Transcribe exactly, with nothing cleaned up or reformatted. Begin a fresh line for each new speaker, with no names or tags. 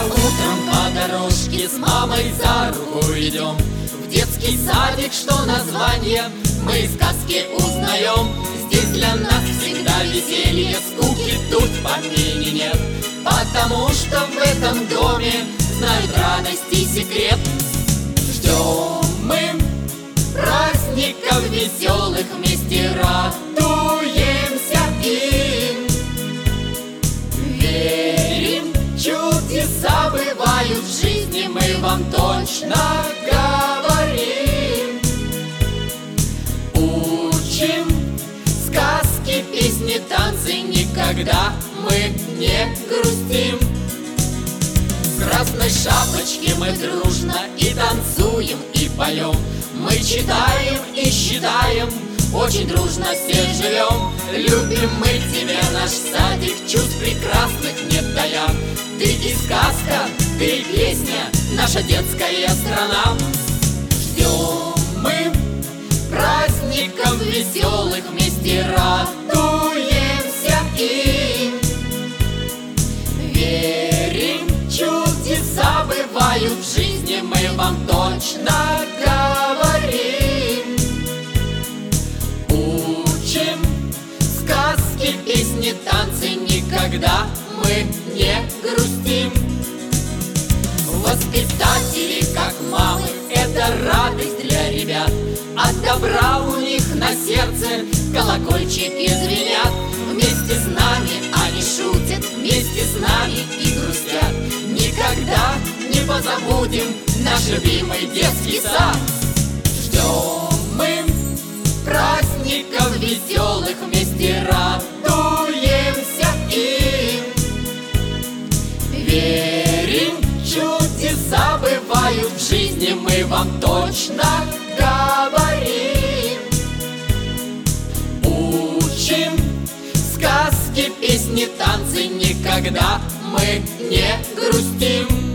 утром по дорожке с мамой за руку идем в детский садик, что название мы из сказки узнаем. Здесь для нас всегда веселье, скуки тут в помине нет, потому что в этом доме знают радость и секрет. Ждем мы праздников веселых, вместе радуемся им. Верим, чудеса бывают в жизни, мы вам точно говорим. Учим сказки, песни, танцы, никогда мы не грустим. В красной шапочке мы дружно и танцуем, и поем. Мы читаем и считаем, очень дружно все живем. Любим мы тебя, наш садик, чувств прекрасных нет дая. Ты и сказка, ты и песня, наша детская страна. Ждем мы праздников веселых, вместе радуемся им. Верим, чудеса бывают в жизни, мы вам точно говорим. Учим сказки, песни, танцы, никогда мы не грустим. Воспитатели, как мамы, это радость для ребят. От добра у них на сердце колокольчики звенят. Вместе с нами они шутят, вместе с нами и грустят. Никогда не позабудем наш любимый детский сад. Ждем мы праздников веселых, вместе радуемся им. Верим, чудеса бывают в жизни, мы вам точно говорим. Учим сказки, песни, танцы, никогда мы не грустим.